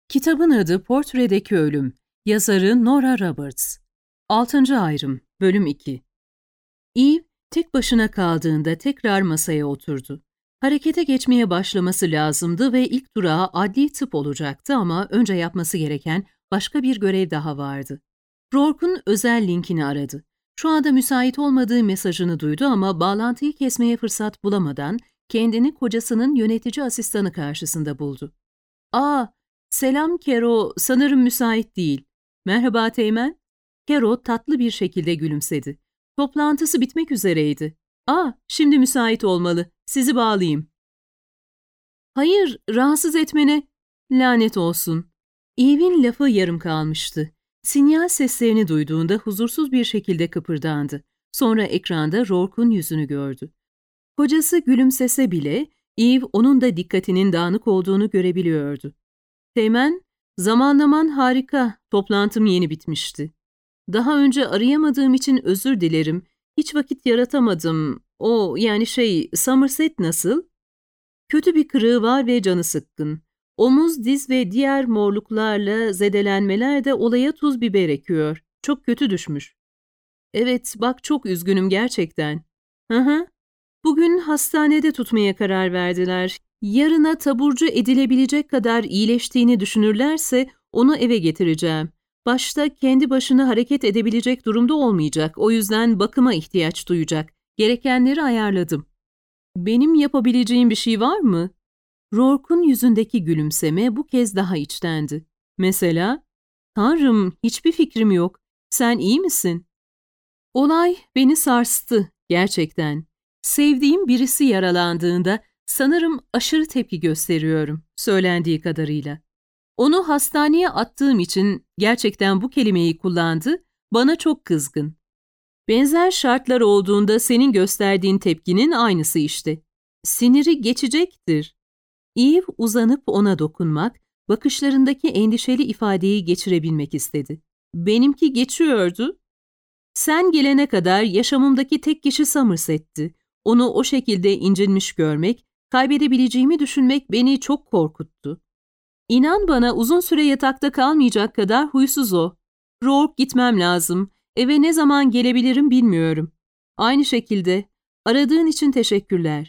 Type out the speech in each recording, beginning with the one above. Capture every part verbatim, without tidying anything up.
Kitabın adı Portredeki Ölüm. Yazarı Nora Roberts. altıncı Ayrım, Bölüm iki. Eve, tek başına kaldığında tekrar masaya oturdu. Harekete geçmeye başlaması lazımdı ve ilk durağı adli tıp olacaktı ama önce yapması gereken başka bir görev daha vardı. Rourke'un özel linkini aradı. Şu anda müsait olmadığı mesajını duydu ama bağlantıyı kesmeye fırsat bulamadan kendini kocasının yönetici asistanı karşısında buldu. ''Aa, selam Kero, sanırım müsait değil. Merhaba Teğmen.'' Kero tatlı bir şekilde gülümsedi. Toplantısı bitmek üzereydi. ''Aa, şimdi müsait olmalı. Sizi bağlayayım.'' ''Hayır, rahatsız etmene.'' ''Lanet olsun.'' Eve'in lafı yarım kalmıştı. Sinyal seslerini duyduğunda huzursuz bir şekilde kıpırdandı. Sonra ekranda Rourke'un yüzünü gördü. Kocası gülümsese bile Eve onun da dikkatinin dağınık olduğunu görebiliyordu. ''Teğmen, zamanlaman harika. Toplantım yeni bitmişti. Daha önce arayamadığım için özür dilerim. Hiç vakit yaratamadım. O yani şey, Somerset nasıl?'' ''Kötü bir kırığı var ve canı sıkkın. Omuz, diz ve diğer morluklarla zedelenmeler de olaya tuz biber ekiyor. Çok kötü düşmüş.'' ''Evet, bak çok üzgünüm gerçekten.'' ''Hı hı. Bugün hastanede tutmaya karar verdiler. Yarına taburcu edilebilecek kadar iyileştiğini düşünürlerse onu eve getireceğim. Başta kendi başına hareket edebilecek durumda olmayacak. O yüzden bakıma ihtiyaç duyacak. Gerekenleri ayarladım.'' ''Benim yapabileceğim bir şey var mı?'' Rourke'un yüzündeki gülümseme bu kez daha içtendi. ''Mesela?'' ''Tanrım, hiçbir fikrim yok. Sen iyi misin?'' Olay beni sarstı, gerçekten. Sevdiğim birisi yaralandığında sanırım aşırı tepki gösteriyorum, söylendiği kadarıyla. Onu hastaneye attığım için gerçekten bu kelimeyi kullandı, bana çok kızgın. Benzer şartlar olduğunda senin gösterdiğin tepkinin aynısı işte. Siniri geçecektir. Eve uzanıp ona dokunmak, bakışlarındaki endişeli ifadeyi geçirebilmek istedi. Benimki geçiyordu. Sen gelene kadar yaşamımdaki tek kişi Somerset'ti. Onu o şekilde incinmiş görmek, kaybedebileceğimi düşünmek beni çok korkuttu. İnan bana uzun süre yatakta kalmayacak kadar huysuz o. Rourke, gitmem lazım. Eve ne zaman gelebilirim bilmiyorum. Aynı şekilde. Aradığın için teşekkürler.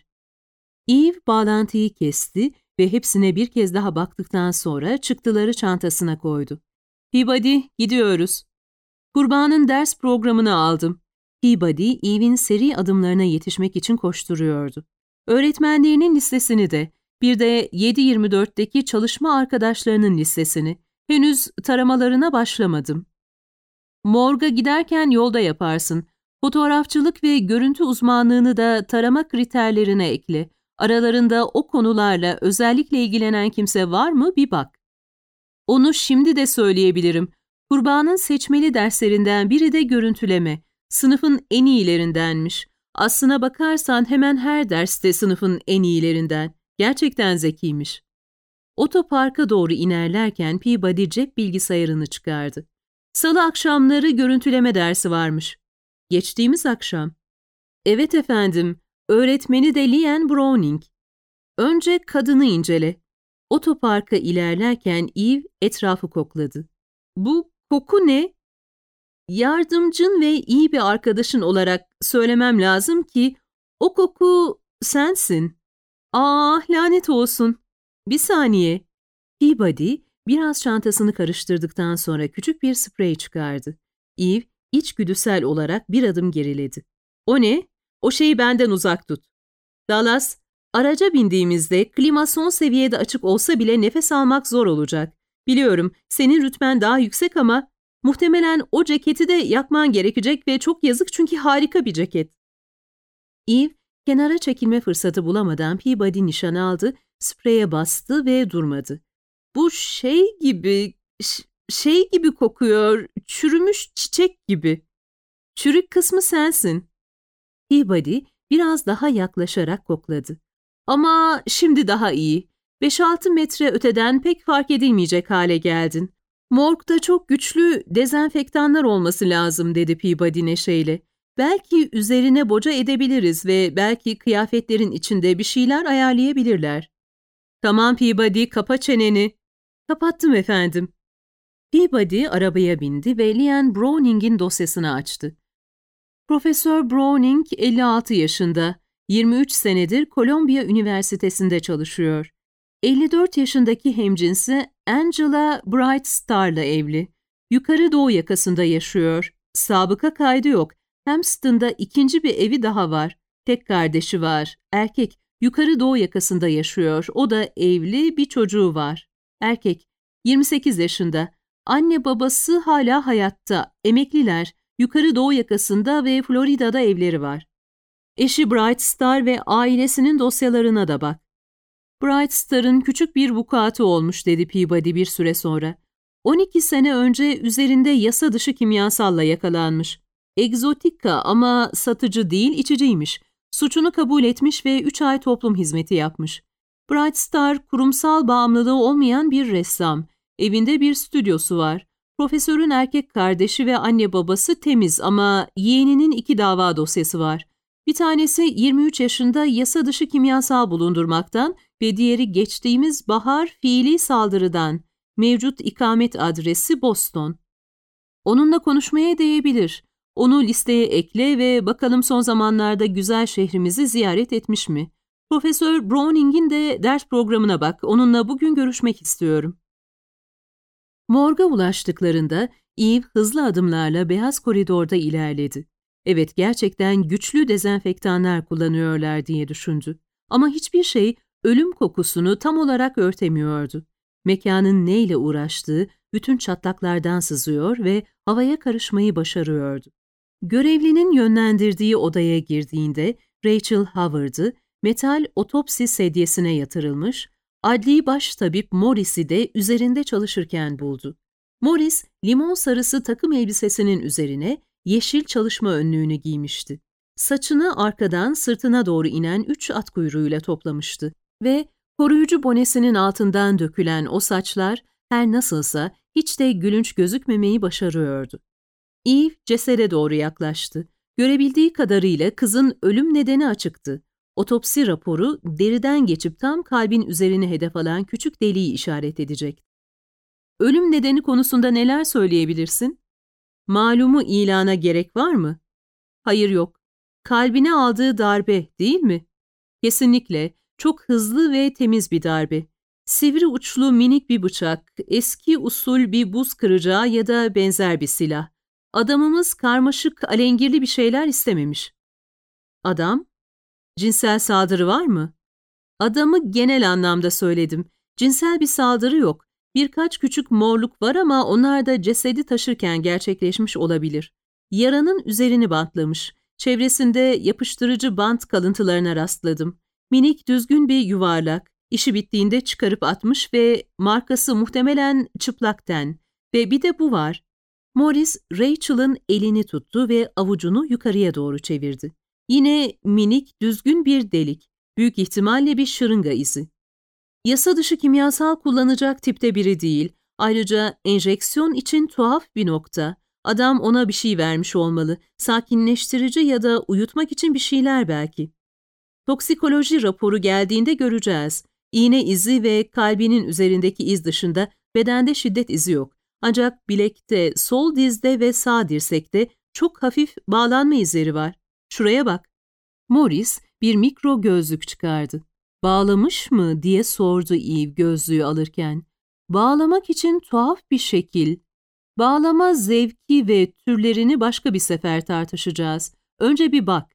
Eve bağlantıyı kesti ve hepsine bir kez daha baktıktan sonra çıktıları çantasına koydu. Peabody, gidiyoruz. Kurbanın ders programını aldım. Peabody, Eve'in seri adımlarına yetişmek için koşturuyordu. Öğretmenlerinin listesini de, bir de yedi yirmi dörtteki çalışma arkadaşlarının listesini. Henüz taramalarına başlamadım. Morga giderken yolda yaparsın. Fotoğrafçılık ve görüntü uzmanlığını da tarama kriterlerine ekle. Aralarında o konularla özellikle ilgilenen kimse var mı bir bak. Onu şimdi de söyleyebilirim. Kurbanın seçmeli derslerinden biri de görüntüleme. Sınıfın en iyilerindenmiş. Aslına bakarsan hemen her derste sınıfın en iyilerinden. Gerçekten zekiymiş. Otoparka doğru inerlerken Peabody cep bilgisayarını çıkardı. Salı akşamları görüntüleme dersi varmış. Geçtiğimiz akşam. Evet efendim, öğretmeni de Leanne Browning. Önce kadını incele. Otoparka ilerlerken Eve etrafı kokladı. Bu koku ne? Yardımcın ve iyi bir arkadaşın olarak söylemem lazım ki o koku sensin. Ah, lanet olsun. Bir saniye. Peabody biraz çantasını karıştırdıktan sonra küçük bir sprey çıkardı. Eve içgüdüsel olarak bir adım geriledi. O ne? O şeyi benden uzak tut. Dallas, araca bindiğimizde klima son seviyede açık olsa bile nefes almak zor olacak. Biliyorum, senin rütben daha yüksek ama muhtemelen o ceketi de yakman gerekecek ve çok yazık çünkü harika bir ceket. Eve, kenara çekilme fırsatı bulamadan Peabody nişan aldı, spreye bastı ve durmadı. Bu şey gibi, şey gibi kokuyor, çürümüş çiçek gibi. Çürük kısmı sensin. Peabody biraz daha yaklaşarak kokladı. Ama şimdi daha iyi. beş altı metre öteden pek fark edilmeyecek hale geldin. Morgda çok güçlü dezenfektanlar olması lazım dedi Peabody neşeyle. Belki üzerine boca edebiliriz ve belki kıyafetlerin içinde bir şeyler ayarlayabilirler. Tamam Peabody, kapa çeneni. Kapattım efendim. Peabody arabaya bindi ve Leanne Browning'in dosyasını açtı. Profesör Browning elli altı yaşında, yirmi üç senedir Columbia Üniversitesi'nde çalışıyor. elli dört yaşındaki hemcinsi Angela Bright Star'la evli. Yukarı Doğu yakasında yaşıyor. Sabıka kaydı yok. Hampton'da ikinci bir evi daha var. Tek kardeşi var. Erkek. Yukarı Doğu yakasında yaşıyor. O da evli, bir çocuğu var. Erkek. yirmi sekiz yaşında. Anne babası hala hayatta. Emekliler. Yukarı Doğu yakasında ve Florida'da evleri var. Eşi Bright Star ve ailesinin dosyalarına da bak. Bright Star'ın küçük bir vukuatı olmuş dedi Peabody bir süre sonra. on iki sene önce üzerinde yasa dışı kimyasalla yakalanmış. Egzotika ama satıcı değil, içiciymiş. Suçunu kabul etmiş ve üç ay toplum hizmeti yapmış. Bright Star kurumsal bağımlılığı olmayan bir ressam. Evinde bir stüdyosu var. Profesörün erkek kardeşi ve anne babası temiz ama yeğeninin iki dava dosyası var. Bir tanesi yirmi üç yaşında yasa dışı kimyasal bulundurmaktan ve diğeri geçtiğimiz bahar fiili saldırıdan. Mevcut ikamet adresi Boston. Onunla konuşmaya değebilir. Onu listeye ekle ve bakalım son zamanlarda güzel şehrimizi ziyaret etmiş mi? Profesör Browning'in de ders programına bak. Onunla bugün görüşmek istiyorum. Morga ulaştıklarında Eve hızlı adımlarla beyaz koridorda ilerledi. Evet, gerçekten güçlü dezenfektanlar kullanıyorlar diye düşündü. Ama hiçbir şey ölüm kokusunu tam olarak örtemiyordu. Mekanın neyle uğraştığı bütün çatlaklardan sızıyor ve havaya karışmayı başarıyordu. Görevlinin yönlendirdiği odaya girdiğinde Rachel Howard'ı metal otopsi sedyesine yatırılmış, adli baştabip Morris'i de üzerinde çalışırken buldu. Morris, limon sarısı takım elbisesinin üzerine yeşil çalışma önlüğünü giymişti. Saçını arkadan sırtına doğru inen üç at kuyruğuyla toplamıştı ve koruyucu bonesinin altından dökülen o saçlar her nasılsa hiç de gülünç gözükmemeyi başarıyordu. Eve cesede doğru yaklaştı. Görebildiği kadarıyla kızın ölüm nedeni açıktı. Otopsi raporu deriden geçip tam kalbin üzerine hedef alan küçük deliği işaret edecek. Ölüm nedeni konusunda neler söyleyebilirsin? Malumu ilana gerek var mı? Hayır, yok. Kalbine aldığı darbe, değil mi? Kesinlikle. Çok hızlı ve temiz bir darbe. Sivri uçlu minik bir bıçak, eski usul bir buz kıracağı ya da benzer bir silah. Adamımız karmaşık, alengirli bir şeyler istememiş. Adam? Cinsel saldırı var mı? Adamı genel anlamda söyledim. Cinsel bir saldırı yok. Birkaç küçük morluk var ama onlar da cesedi taşırken gerçekleşmiş olabilir. Yaranın üzerini bantlamış. Çevresinde yapıştırıcı bant kalıntılarına rastladım. Minik düzgün bir yuvarlak. İşi bittiğinde çıkarıp atmış ve markası muhtemelen çıplak ten. Ve bir de bu var. Morris, Rachel'ın elini tuttu ve avucunu yukarıya doğru çevirdi. Yine minik, düzgün bir delik. Büyük ihtimalle bir şırınga izi. Yasa dışı kimyasal kullanacak tipte biri değil. Ayrıca enjeksiyon için tuhaf bir nokta. Adam ona bir şey vermiş olmalı. Sakinleştirici ya da uyutmak için bir şeyler belki. Toksikoloji raporu geldiğinde göreceğiz. İğne izi ve kalbinin üzerindeki iz dışında bedende şiddet izi yok. Ancak bilekte, sol dizde ve sağ dirsekte çok hafif bağlanma izleri var. Şuraya bak. Morris bir mikro gözlük çıkardı. Bağlamış mı diye sordu Eve gözlüğü alırken. Bağlamak için tuhaf bir şekil. Bağlama zevki ve türlerini başka bir sefer tartışacağız. Önce bir bak.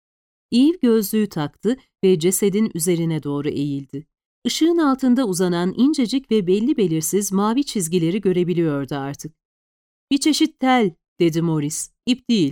Eve gözlüğü taktı ve cesedin üzerine doğru eğildi. Işığın altında uzanan incecik ve belli belirsiz mavi çizgileri görebiliyordu artık. Bir çeşit tel, dedi Morris. İp değil.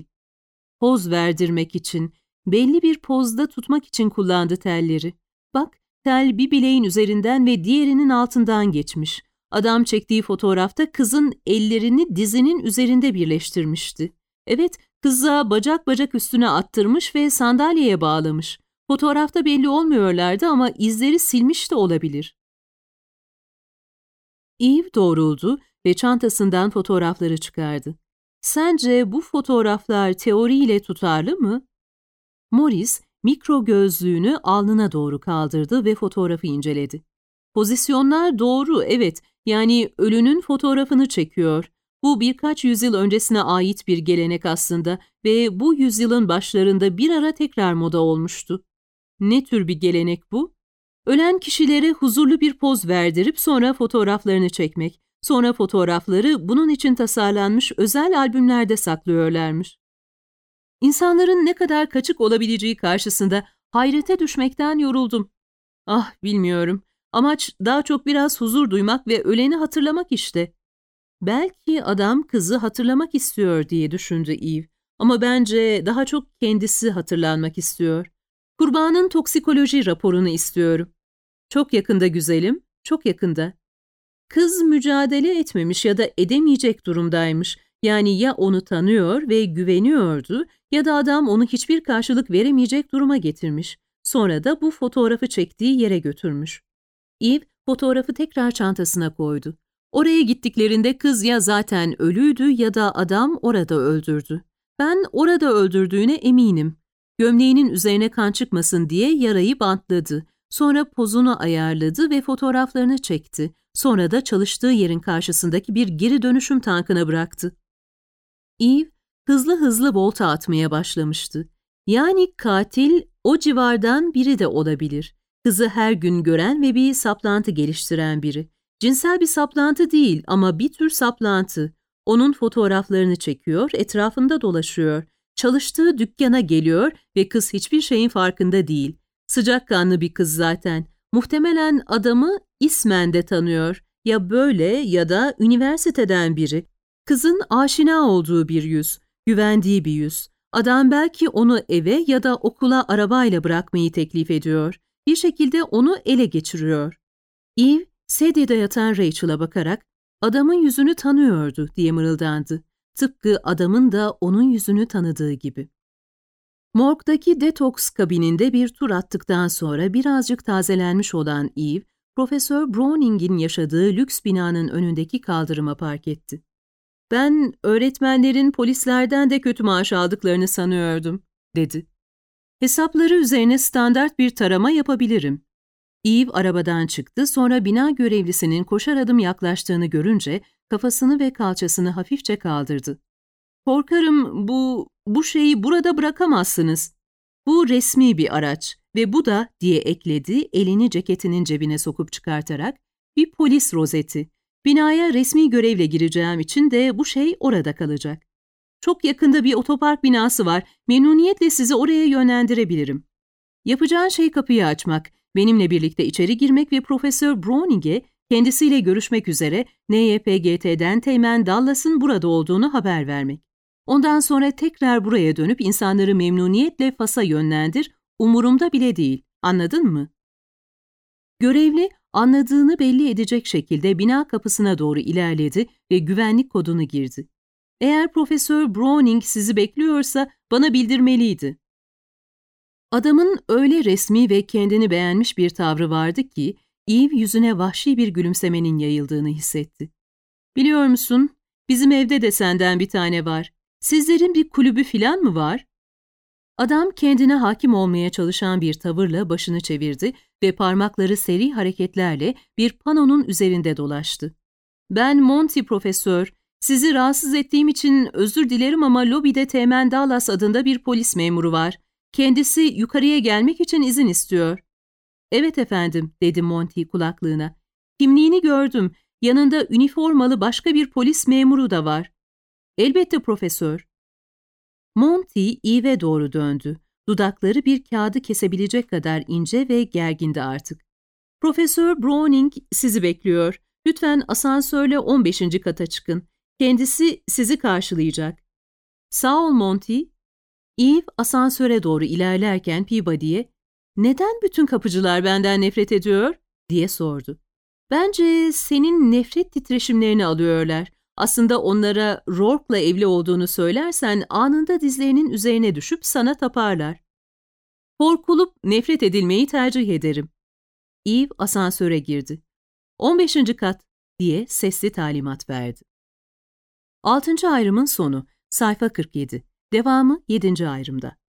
Poz verdirmek için, belli bir pozda tutmak için kullandı telleri. Bak, tel bir bileğin üzerinden ve diğerinin altından geçmiş. Adam çektiği fotoğrafta kızın ellerini dizinin üzerinde birleştirmişti. Evet, kıza bacak bacak üstüne attırmış ve sandalyeye bağlamış. Fotoğrafta belli olmuyorlardı ama izleri silmiş de olabilir. Eve doğruldu ve çantasından fotoğrafları çıkardı. Sence bu fotoğraflar teoriyle tutarlı mı? Morris, mikro gözlüğünü alnına doğru kaldırdı ve fotoğrafı inceledi. Pozisyonlar doğru, evet. Yani ölünün fotoğrafını çekiyor. Bu birkaç yüzyıl öncesine ait bir gelenek aslında ve bu yüzyılın başlarında bir ara tekrar moda olmuştu. Ne tür bir gelenek bu? Ölen kişilere huzurlu bir poz verdirip sonra fotoğraflarını çekmek. Sonra fotoğrafları bunun için tasarlanmış özel albümlerde saklıyorlarmış. İnsanların ne kadar kaçık olabileceği karşısında hayrete düşmekten yoruldum. Ah, bilmiyorum. Amaç daha çok biraz huzur duymak ve öleni hatırlamak işte. Belki adam kızı hatırlamak istiyor diye düşündü Eve. Ama bence daha çok kendisi hatırlanmak istiyor. Kurbanın toksikoloji raporunu istiyorum. Çok yakında güzelim, çok yakında. Kız mücadele etmemiş ya da edemeyecek durumdaymış. Yani ya onu tanıyor ve güveniyordu ya da adam onu hiçbir karşılık veremeyecek duruma getirmiş. Sonra da bu fotoğrafı çektiği yere götürmüş. Eve fotoğrafı tekrar çantasına koydu. Oraya gittiklerinde kız ya zaten ölüydü ya da adam orada öldürdü. Ben orada öldürdüğüne eminim. Gömleğinin üzerine kan çıkmasın diye yarayı bantladı. Sonra pozunu ayarladı ve fotoğraflarını çekti. Sonra da çalıştığı yerin karşısındaki bir geri dönüşüm tankına bıraktı. Eve hızlı hızlı volta atmaya başlamıştı. Yani katil o civardan biri de olabilir. Kızı her gün gören ve bir saplantı geliştiren biri. Cinsel bir saplantı değil ama bir tür saplantı. Onun fotoğraflarını çekiyor, etrafında dolaşıyor. Çalıştığı dükkana geliyor ve kız hiçbir şeyin farkında değil. Sıcakkanlı bir kız zaten. Muhtemelen adamı ismen de tanıyor. Ya böyle ya da üniversiteden biri. Kızın aşina olduğu bir yüz, güvendiği bir yüz. Adam belki onu eve ya da okula arabayla bırakmayı teklif ediyor. Bir şekilde onu ele geçiriyor. Eve, sedyede yatan Rachel'a bakarak, adamın yüzünü tanıyordu diye mırıldandı. Tıpkı adamın da onun yüzünü tanıdığı gibi. Morgdaki detoks kabininde bir tur attıktan sonra birazcık tazelenmiş olan Eve, Profesör Browning'in yaşadığı lüks binanın önündeki kaldırıma park etti. "Ben öğretmenlerin polislerden de kötü maaş aldıklarını sanıyordum," dedi. "Hesapları üzerine standart bir tarama yapabilirim." Eve arabadan çıktı, sonra bina görevlisinin koşar adım yaklaştığını görünce kafasını ve kalçasını hafifçe kaldırdı. "Korkarım bu, bu şeyi burada bırakamazsınız. Bu resmi bir araç ve bu da," diye ekledi, elini ceketinin cebine sokup çıkartarak, "bir polis rozeti. Binaya resmi görevle gireceğim için de bu şey orada kalacak. Çok yakında bir otopark binası var, memnuniyetle sizi oraya yönlendirebilirim. Yapacağın şey kapıyı açmak, benimle birlikte içeri girmek ve Profesör Browning'e kendisiyle görüşmek üzere N Y P G T'den Teğmen Dallas'ın burada olduğunu haber vermek. Ondan sonra tekrar buraya dönüp insanları memnuniyetle Fas'a yönlendir, umurumda bile değil, anladın mı?" Görevli, anladığını belli edecek şekilde bina kapısına doğru ilerledi ve güvenlik kodunu girdi. "Eğer Profesör Browning sizi bekliyorsa bana bildirmeliydi." Adamın öyle resmi ve kendini beğenmiş bir tavrı vardı ki, Eve yüzüne vahşi bir gülümsemenin yayıldığını hissetti. "Biliyor musun, bizim evde de senden bir tane var. Sizlerin bir kulübü filan mı var?" Adam kendine hakim olmaya çalışan bir tavırla başını çevirdi ve parmakları seri hareketlerle bir panonun üzerinde dolaştı. "Ben Monty profesör. Sizi rahatsız ettiğim için özür dilerim ama lobide Teğmen Dallas adında bir polis memuru var. Kendisi yukarıya gelmek için izin istiyor." "Evet efendim," dedi Monty kulaklığına. "Kimliğini gördüm. Yanında üniformalı başka bir polis memuru da var." "Elbette profesör." Monty Eve'e doğru döndü. Dudakları bir kağıdı kesebilecek kadar ince ve gergindi artık. "Profesör Browning sizi bekliyor. Lütfen asansörle on beşinci kata çıkın. Kendisi sizi karşılayacak." "Sağ ol Monty." Eve asansöre doğru ilerlerken Peabody'ye, "Neden bütün kapıcılar benden nefret ediyor?" diye sordu. "Bence senin nefret titreşimlerini alıyorlar. Aslında onlara Rourke'la evli olduğunu söylersen anında dizlerinin üzerine düşüp sana taparlar." "Korkulup nefret edilmeyi tercih ederim." Eve asansöre girdi. on beşinci kat diye sesli talimat verdi. Altıncı ayrımın sonu, sayfa kırk yedi. Devamı yedinci ayrımda.